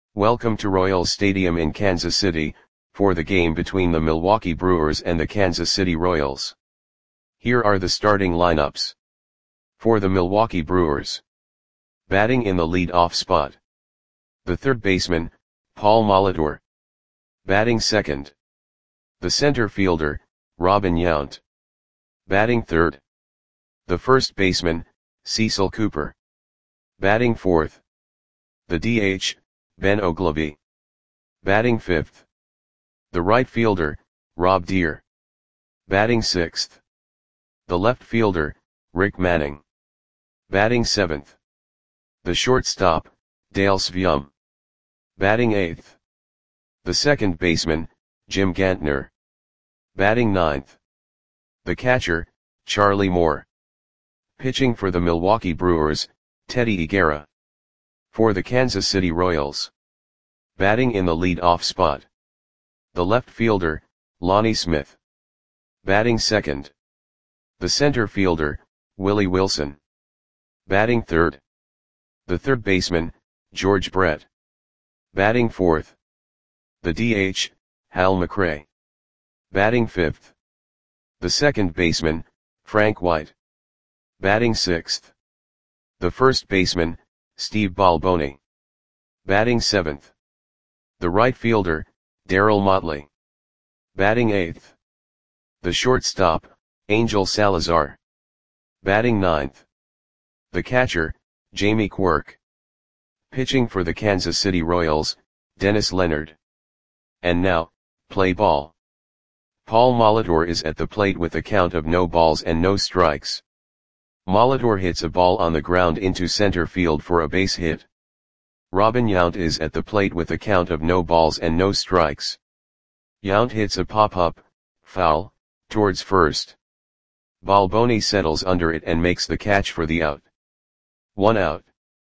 Welcome to Royals Stadium in Kansas City, for the game between the Milwaukee Brewers and the Kansas City Royals. Here are the starting lineups. For the Milwaukee Brewers. Batting in the lead-off spot. The third baseman, Paul Molitor. Batting second. The center fielder, Robin Yount. Batting third. The first baseman, Cecil Cooper. Batting fourth. The DH, Ben Oglivie. Batting fifth. The right fielder, Rob Deer. Batting sixth. The left fielder, Rick Manning. Batting seventh. The shortstop, Dale Sveum. Batting eighth. The second baseman, Jim Gantner. Batting ninth. The catcher, Charlie Moore. Pitching for the Milwaukee Brewers, Teddy Higuera. For the Kansas City Royals. Batting in the lead-off spot. The left fielder, Lonnie Smith. Batting second. The center fielder, Willie Wilson. Batting third. The third baseman, George Brett. Batting fourth. The DH, Hal McRae. Batting fifth. The second baseman, Frank White. Batting sixth. The first baseman, Steve Balboni. Batting seventh. The right fielder, Darryl Motley. Batting eighth. The shortstop, Angel Salazar. Batting ninth. The catcher, Jamie Quirk. Pitching for the Kansas City Royals, Dennis Leonard. And now, play ball. Paul Molitor is at the plate with a count of no balls and no strikes. Molitor hits a ball on the ground into center field for a base hit. Robin Yount is at the plate with a count of no balls and no strikes. Yount hits a pop-up, foul, towards first. Balboni settles under it and makes the catch for the out. 1 out.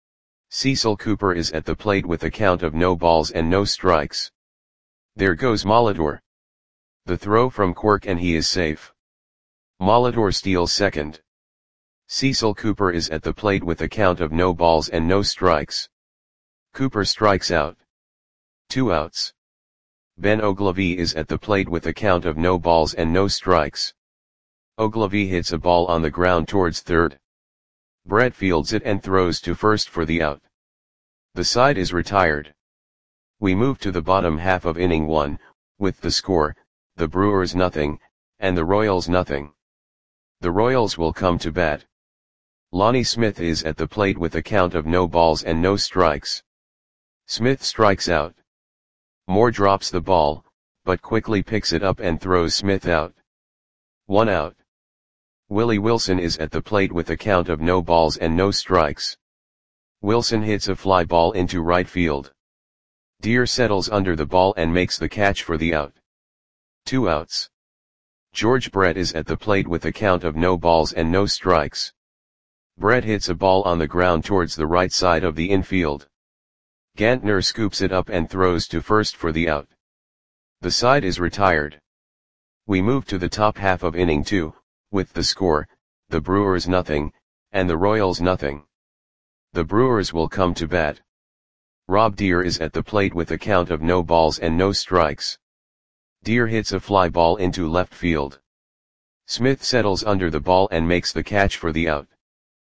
Cecil Cooper is at the plate with a count of no balls and no strikes. There goes Molitor. The throw from Quirk and he is safe. Molitor steals second. Cecil Cooper is at the plate with a count of no balls and no strikes. Cooper strikes out. 2 outs. Ben Oglivie is at the plate with a count of no balls and no strikes. Oglivie hits a ball on the ground towards third. Brett fields it and throws to first for the out. The side is retired. We move to the bottom half of inning 1, with the score, the Brewers nothing, and the Royals nothing. The Royals will come to bat. Lonnie Smith is at the plate with a count of no balls and no strikes. Smith strikes out. Moore drops the ball, but quickly picks it up and throws Smith out. 1 out. Willie Wilson is at the plate with a count of no balls and no strikes. Wilson hits a fly ball into right field. Deer settles under the ball and makes the catch for the out. 2 outs. George Brett is at the plate with a count of no balls and no strikes. Brett hits a ball on the ground towards the right side of the infield. Gantner scoops it up and throws to first for the out. The side is retired. We move to the top half of inning 2, with the score, the Brewers nothing, and the Royals nothing. The Brewers will come to bat. Rob Deer is at the plate with a count of no balls and no strikes. Deer hits a fly ball into left field. Smith settles under the ball and makes the catch for the out.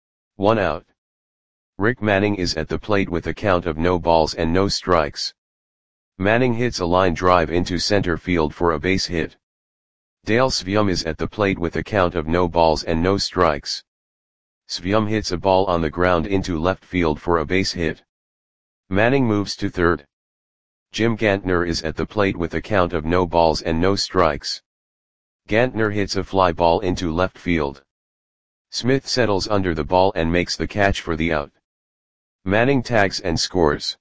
1 out. Rick Manning is at the plate with a count of no balls and no strikes. Manning hits a line drive into center field for a base hit. Dale Sveum is at the plate with a count of no balls and no strikes. Sveum hits a ball on the ground into left field for a base hit. Manning moves to third. Jim Gantner is at the plate with a count of no balls and no strikes. Gantner hits a fly ball into left field. Smith settles under the ball and makes the catch for the out. Manning tags and scores.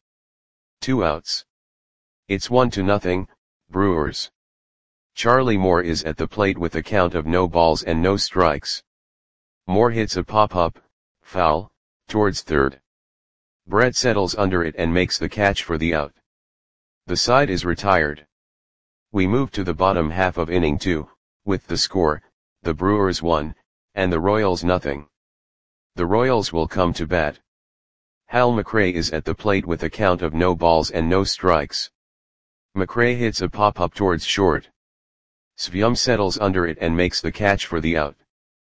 2 outs. It's 1-0, Brewers. Charlie Moore is at the plate with a count of no balls and no strikes. Moore hits a pop-up, foul, towards third. Brett settles under it and makes the catch for the out. The side is retired. We move to the bottom half of inning 2, with the score, the Brewers 1, and the Royals nothing. The Royals will come to bat. Hal McRae is at the plate with a count of no balls and no strikes. McRae hits a pop-up towards short. Svyum settles under it and makes the catch for the out.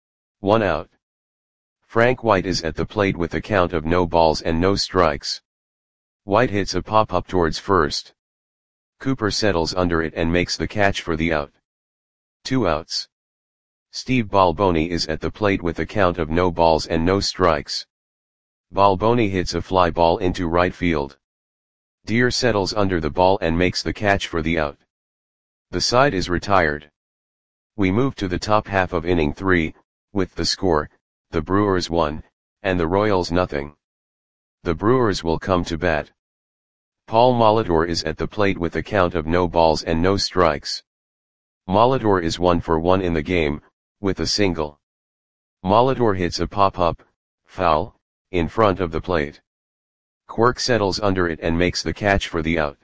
1 out. Frank White is at the plate with a count of no balls and no strikes. White hits a pop-up towards first. Cooper settles under it and makes the catch for the out. 2 outs. Steve Balboni is at the plate with a count of no balls and no strikes. Balboni hits a fly ball into right field. Deer settles under the ball and makes the catch for the out. The side is retired. We move to the top half of inning 3, with the score, the Brewers 1, and the Royals nothing. The Brewers will come to bat. Paul Molitor is at the plate with a count of no balls and no strikes. Molitor is 1 for 1 in the game, with a single. Molitor hits a pop-up, foul, in front of the plate. Quirk settles under it and makes the catch for the out.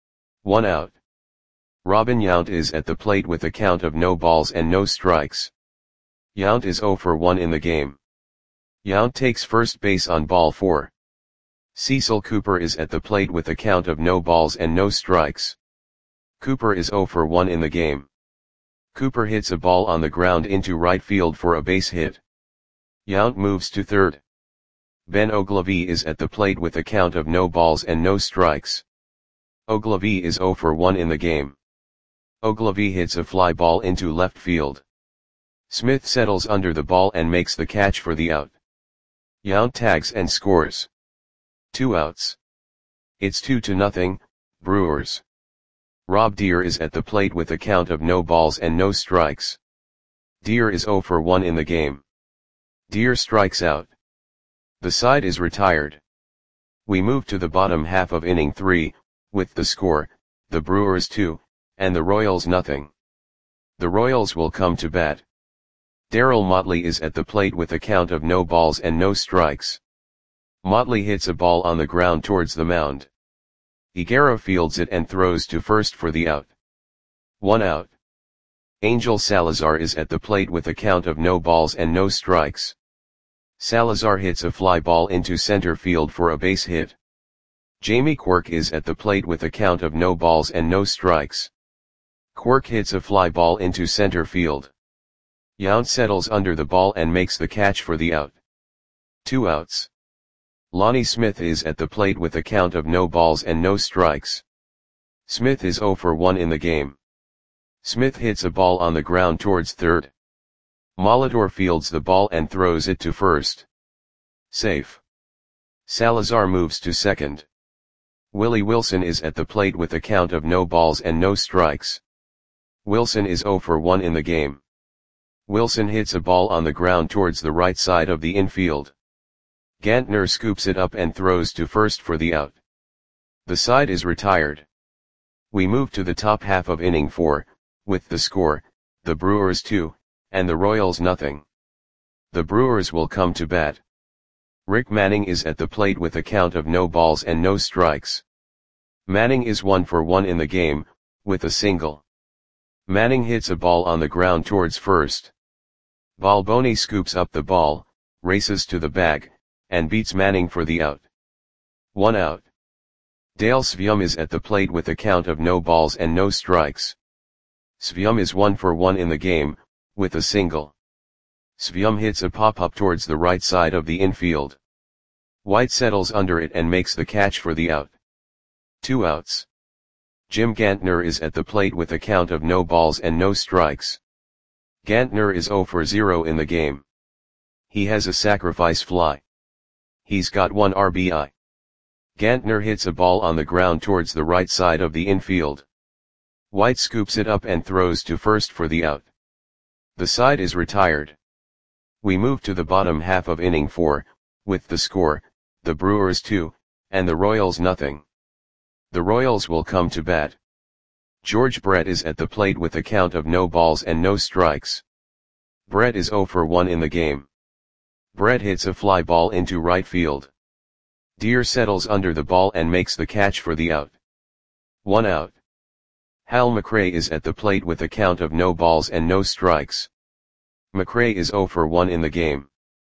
1 out. Robin Yount is at the plate with a count of no balls and no strikes. Yount is 0 for 1 in the game. Yount takes first base on ball 4. Cecil Cooper is at the plate with a count of no balls and no strikes. Cooper is 0 for 1 in the game. Cooper hits a ball on the ground into right field for a base hit. Yount moves to third. Ben Oglivie is at the plate with a count of no balls and no strikes. Oglivie is 0 for 1 in the game. Oglivie hits a fly ball into left field. Smith settles under the ball and makes the catch for the out. Yount tags and scores. 2 outs. It's 2-0, Brewers. Rob Deer is at the plate with a count of no balls and no strikes. Deer is 0 for 1 in the game. Deer strikes out. The side is retired. We move to the bottom half of inning 3, with the score, the Brewers 2, and the Royals nothing. The Royals will come to bat. Darryl Motley is at the plate with a count of no balls and no strikes. Motley hits a ball on the ground towards the mound. Higuera fields it and throws to first for the out. 1 out. Angel Salazar is at the plate with a count of no balls and no strikes. Salazar hits a fly ball into center field for a base hit. Jamie Quirk is at the plate with a count of no balls and no strikes. Quirk hits a fly ball into center field. Yount settles under the ball and makes the catch for the out. 2 outs. Lonnie Smith is at the plate with a count of no balls and no strikes. Smith is 0 for 1 in the game. Smith hits a ball on the ground towards third. Molitor fields the ball and throws it to first. Safe. Salazar moves to second. Willie Wilson is at the plate with a count of no balls and no strikes. Wilson is 0 for 1 in the game. Wilson hits a ball on the ground towards the right side of the infield. Gantner scoops it up and throws to first for the out. The side is retired. We move to the top half of inning 4, with the score, the Brewers 2, and the Royals nothing. The Brewers will come to bat. Rick Manning is at the plate with a count of no balls and no strikes. Manning is 1 for 1 in the game, with a single. Manning hits a ball on the ground towards first. Balboni scoops up the ball, races to the bag, and beats Manning for the out. 1 out. Dale Svyum is at the plate with a count of no balls and no strikes. Svyum is 1 for 1 in the game, with a single. Svyum hits a pop-up towards the right side of the infield. White settles under it and makes the catch for the out. 2 outs. Jim Gantner is at the plate with a count of no balls and no strikes. Gantner is 0 for 0 in the game. He has a sacrifice fly. He's got 1 RBI. Gantner hits a ball on the ground towards the right side of the infield. White scoops it up and throws to first for the out. The side is retired. We move to the bottom half of inning 4, with the score, the Brewers 2, and the Royals nothing. The Royals will come to bat. George Brett is at the plate with a count of no balls and no strikes. Brett is 0 for 1 in the game. Brett hits a fly ball into right field. Deer settles under the ball and makes the catch for the out. 1 out. Hal McRae is at the plate with a count of no balls and no strikes. McRae is 0 for 1 in the game.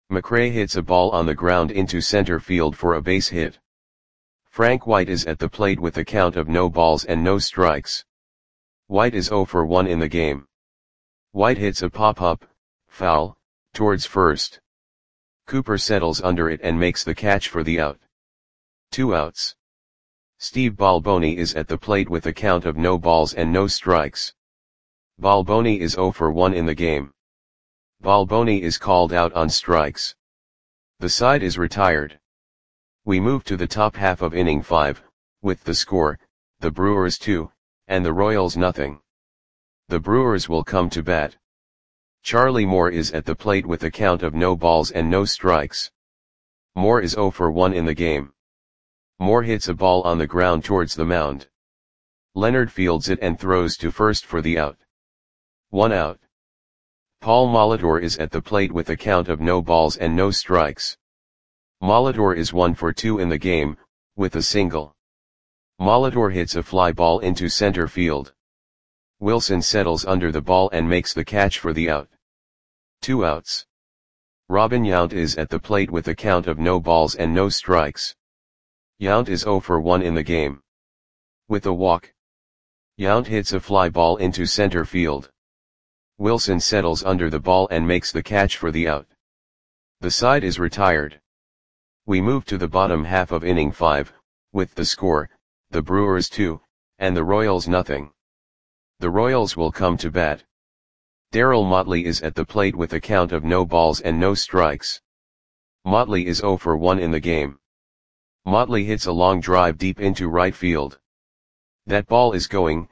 McRae hits a ball on the ground into center field for a base hit. Frank White is at the plate with a count of no balls and no strikes. White is 0 for 1 in the game. White hits a pop-up, foul, towards first. Cooper settles under it and makes the catch for the out. 2 outs. Steve Balboni is at the plate with a count of no balls and no strikes. Balboni is 0 for 1 in the game. Balboni is called out on strikes. The side is retired. We move to the top half of inning 5, with the score, the Brewers 2, and the Royals nothing. The Brewers will come to bat. Charlie Moore is at the plate with a count of no balls and no strikes. Moore is 0 for 1 in the game. Moore hits a ball on the ground towards the mound. Leonard fields it and throws to first for the out. 1 out. Paul Molitor is at the plate with a count of no balls and no strikes. Molitor is 1 for 2 in the game, with a single. Molitor hits a fly ball into center field. Wilson settles under the ball and makes the catch for the out. 2 outs. Robin Yount is at the plate with a count of no balls and no strikes. Yount is 0 for 1 in the game. With a walk. Yount hits a fly ball into center field. Wilson settles under the ball and makes the catch for the out. The side is retired. We move to the bottom half of inning 5, with the score, the Brewers 2, and the Royals nothing. The Royals will come to bat. Darryl Motley is at the plate with a count of no balls and no strikes. Motley is 0 for 1 in the game. Motley hits a long drive deep into right field. That ball is gone.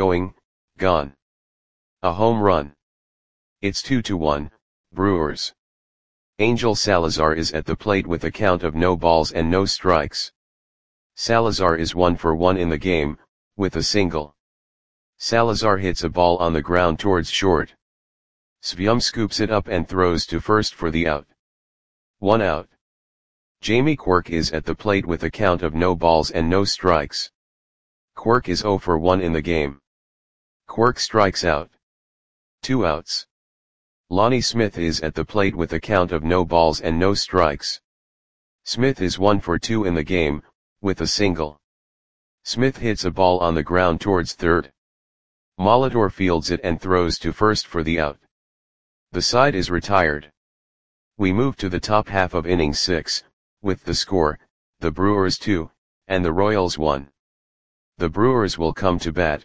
A home run. It's 2-1, Brewers. Angel Salazar is at the plate with a count of no balls and no strikes. Salazar is 1 for 1 in the game, with a single. Salazar hits a ball on the ground towards short. Svium scoops it up and throws to first for the out. 1 out. Jamie Quirk is at the plate with a count of no balls and no strikes. Quirk is 0 for 1 in the game. Quirk strikes out. 2 outs. Lonnie Smith is at the plate with a count of no balls and no strikes. Smith is 1 for 2 in the game, with a single. Smith hits a ball on the ground towards third. Molitor fields it and throws to first for the out. The side is retired. We move to the top half of inning 6, with the score, the Brewers 2, and the Royals 1. The Brewers will come to bat.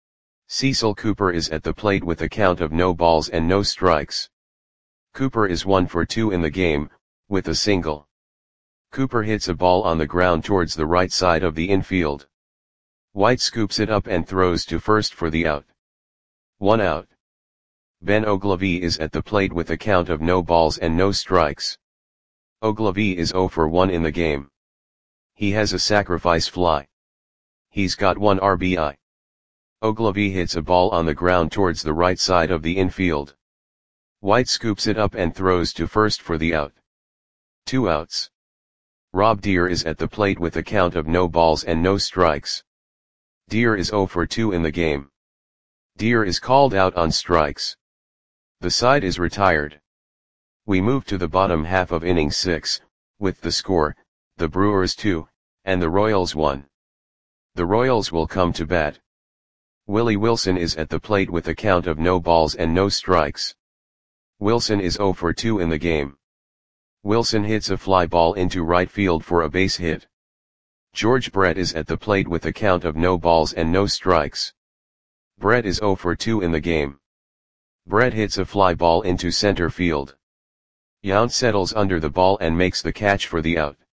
Cecil Cooper is at the plate with a count of no balls and no strikes. Cooper is 1 for 2 in the game, with a single. Cooper hits a ball on the ground towards the right side of the infield. White scoops it up and throws to first for the out. 1 out. Ben Oglivie is at the plate with a count of no balls and no strikes. Oglivie is 0 for 1 in the game. He has a sacrifice fly. He's got 1 RBI. Oglivie hits a ball on the ground towards the right side of the infield. White scoops it up and throws to first for the out. 2 outs. Rob Deere is at the plate with a count of no balls and no strikes. Deere is 0 for 2 in the game. Deere is called out on strikes. The side is retired. We move to the bottom half of inning 6, with the score, the Brewers 2, and the Royals 1. The Royals will come to bat. Willie Wilson is at the plate with a count of no balls and no strikes. Wilson is 0 for 2 in the game. Wilson hits a fly ball into right field for a base hit. George Brett is at the plate with a count of no balls and no strikes. Brett is 0 for 2 in the game. Brett hits a fly ball into center field. Yount settles under the ball and makes the catch for the out.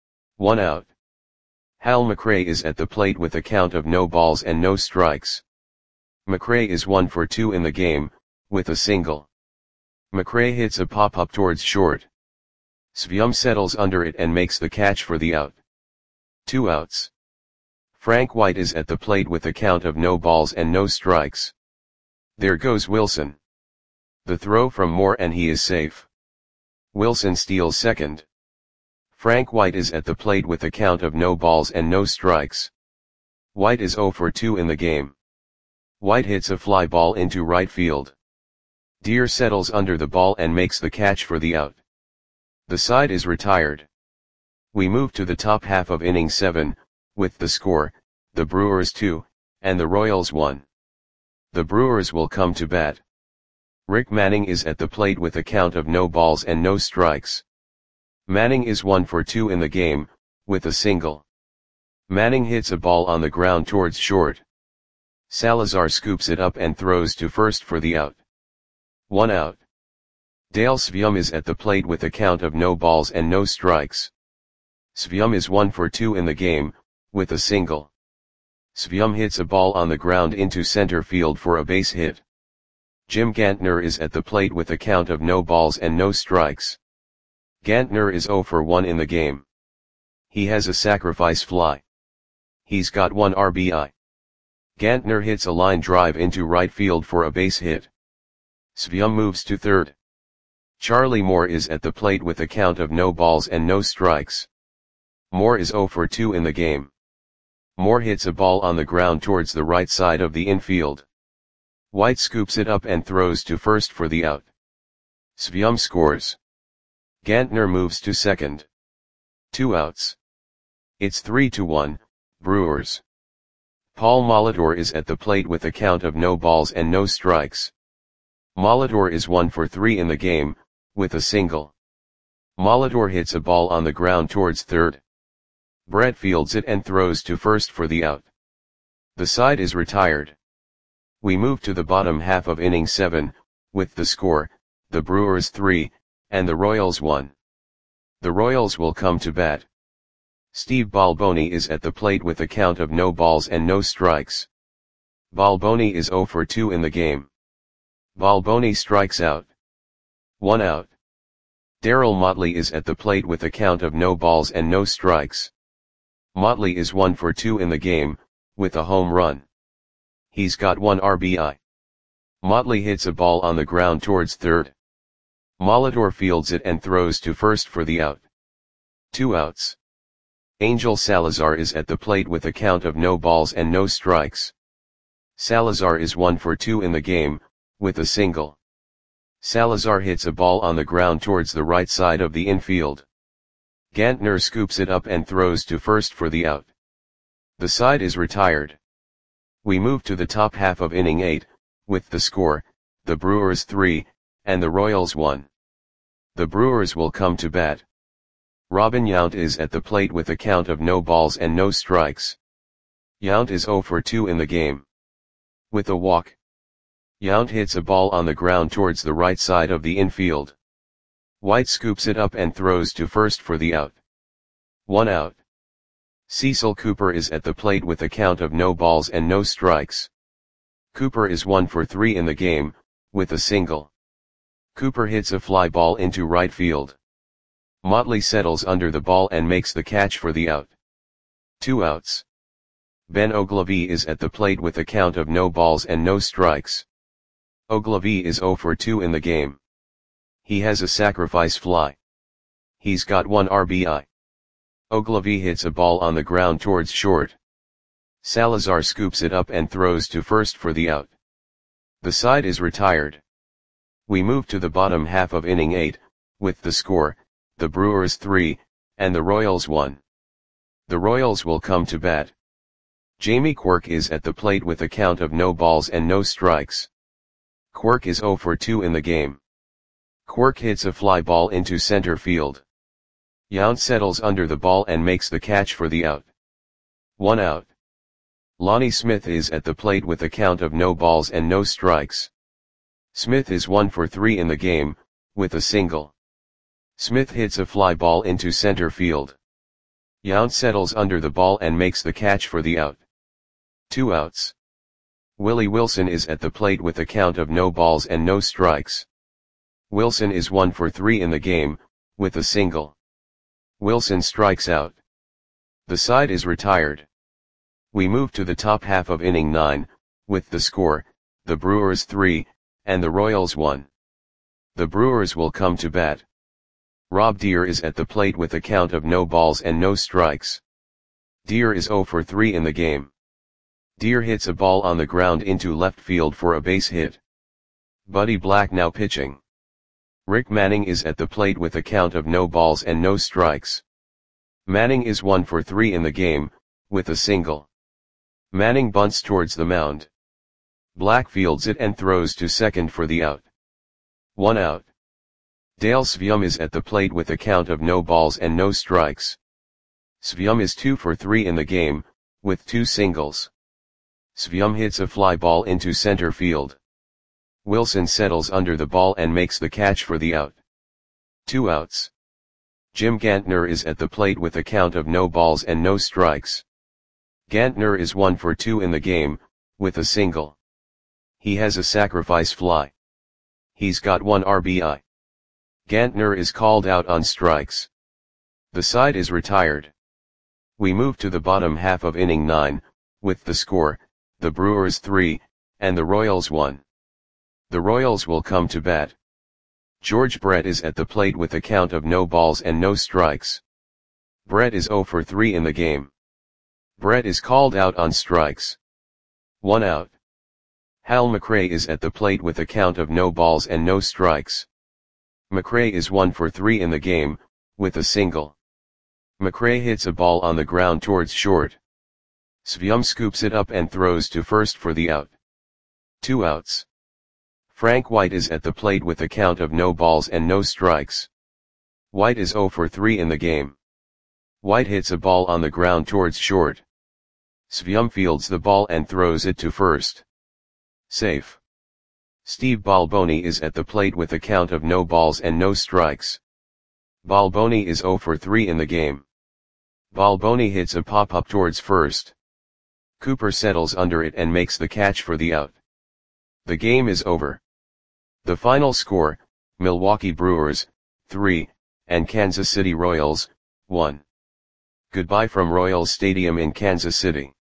1 out. Hal McRae is at the plate with a count of no balls and no strikes. McRae is 1 for 2 in the game, with a single. McRae hits a pop-up towards short. Svium settles under it and makes the catch for the out. 2 outs. Frank White is at the plate with a count of no balls and no strikes. There goes Wilson. The throw from Moore and he is safe. Wilson steals second. Frank White is at the plate with a count of no balls and no strikes. White is 0 for 2 in the game. White hits a fly ball into right field. Deere settles under the ball and makes the catch for the out. The side is retired. We move to the top half of inning 7, with the score, the Brewers 2, and the Royals 1. The Brewers will come to bat. Rick Manning is at the plate with a count of no balls and no strikes. Manning is 1 for 2 in the game, with a single. Manning hits a ball on the ground towards short. Salazar scoops it up and throws to first for the out. 1 out. Dale Sveum is at the plate with a count of no balls and no strikes. Sveum is 1 for 2 in the game, with a single. Sveum hits a ball on the ground into center field for a base hit. Jim Gantner is at the plate with a count of no balls and no strikes. Gantner is 0 for 1 in the game. He has a sacrifice fly. He's got 1 RBI. Gantner hits a line drive into right field for a base hit. Sveum moves to third. Charlie Moore is at the plate with a count of no balls and no strikes. Moore is 0 for 2 in the game. Moore hits a ball on the ground towards the right side of the infield. White scoops it up and throws to first for the out. Sveum scores. Gantner moves to second. 2 outs. It's 3-1, Brewers. Paul Molitor is at the plate with a count of no balls and no strikes. Molitor is 1 for 3 in the game, with a single. Molitor hits a ball on the ground towards third. Brett fields it and throws to first for the out. The side is retired. We move to the bottom half of inning 7, with the score, the Brewers 3, and the Royals 1. The Royals will come to bat. Steve Balboni is at the plate with a count of no balls and no strikes. Balboni is 0 for 2 in the game. Balboni strikes out. 1 out. Darryl Motley is at the plate with a count of no balls and no strikes. Motley is 1 for 2 in the game, with a home run. He's got 1 RBI. Motley hits a ball on the ground towards third. Molitor fields it and throws to first for the out. 2 outs. Angel Salazar is at the plate with a count of no balls and no strikes. Salazar is 1 for 2 in the game, with a single. Salazar hits a ball on the ground towards the right side of the infield. Gantner scoops it up and throws to first for the out. The side is retired. We move to the top half of inning 8, with the score, the Brewers 3, and the Royals 1. The Brewers will come to bat. Robin Yount is at the plate with a count of no balls and no strikes. Yount is 0 for 2 in the game. With a walk. Yount hits a ball on the ground towards the right side of the infield. White scoops it up and throws to first for the out. 1 out. Cecil Cooper is at the plate with a count of no balls and no strikes. Cooper is 1 for 3 in the game, with a single. Cooper hits a fly ball into right field. Motley settles under the ball and makes the catch for the out. 2 outs. Ben Oglivie is at the plate with a count of no balls and no strikes. Oglivie is 0 for 2 in the game. He has a sacrifice fly. He's got 1 RBI. Oglivie hits a ball on the ground towards short. Salazar scoops it up and throws to first for the out. The side is retired. We move to the bottom half of inning 8, with the score, the Brewers 3, and the Royals 1. The Royals will come to bat. Jamie Quirk is at the plate with a count of no balls and no strikes. Quirk is 0 for 2 in the game. Quirk hits a fly ball into center field. Yount settles under the ball and makes the catch for the out. 1 out. Lonnie Smith is at the plate with a count of no balls and no strikes. Smith is 1 for 3 in the game, with a single. Smith hits a fly ball into center field. Yount settles under the ball and makes the catch for the out. 2 outs. Willie Wilson is at the plate with a count of no balls and no strikes. Wilson is 1 for 3 in the game, with a single. Wilson strikes out. The side is retired. We move to the top half of inning 9, with the score, the Brewers 3, and the Royals 1. The Brewers will come to bat. Rob Deere is at the plate with a count of no balls and no strikes. Deere is 0 for 3 in the game. Deere hits a ball on the ground into left field for a base hit. Buddy Black now pitching. Rick Manning is at the plate with a count of no balls and no strikes. Manning is 1 for 3 in the game, with a single. Manning bunts towards the mound. Black fields it and throws to second for the out. 1 out. Dale Sveum is at the plate with a count of no balls and no strikes. Sveum is 2 for 3 in the game, with 2 singles. Sveum hits a fly ball into center field. Wilson settles under the ball and makes the catch for the out. 2 outs. Jim Gantner is at the plate with a count of no balls and no strikes. Gantner is 1 for 2 in the game, with a single. He has a sacrifice fly. He's got 1 RBI. Gantner is called out on strikes. The side is retired. We move to the bottom half of inning 9, with the score, the Brewers 3, and the Royals 1. The Royals will come to bat. George Brett is at the plate with a count of no balls and no strikes. Brett is 0 for 3 in the game. Brett is called out on strikes. 1 out. Hal McRae is at the plate with a count of no balls and no strikes. McRae is 1 for 3 in the game, with a single. McRae hits a ball on the ground towards short. Sveum scoops it up and throws to first for the out. 2 outs. Frank White is at the plate with a count of no balls and no strikes. White is 0 for 3 in the game. White hits a ball on the ground towards short. Sveum fields the ball and throws it to first. Safe. Steve Balboni is at the plate with a count of no balls and no strikes. Balboni is 0 for 3 in the game. Balboni hits a pop-up towards first. Cooper settles under it and makes the catch for the out. The game is over. The final score, Milwaukee Brewers, 3, and Kansas City Royals, 1. Goodbye from Royals Stadium in Kansas City.